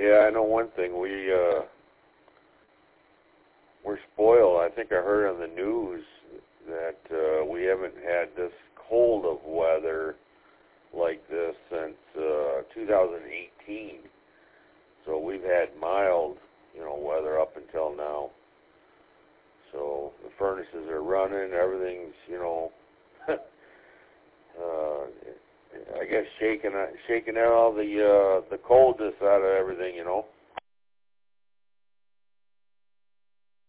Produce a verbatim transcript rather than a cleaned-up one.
Yeah, I know one thing. We, uh, we're spoiled. I think I heard on the news that uh, we haven't had this cold of weather like this since uh, two thousand eighteen. So we've had mild, you know, weather up until now. So the furnaces are running. Everything's, you know, uh, I guess shaking shaking out all the uh, the coldness out of everything, you know.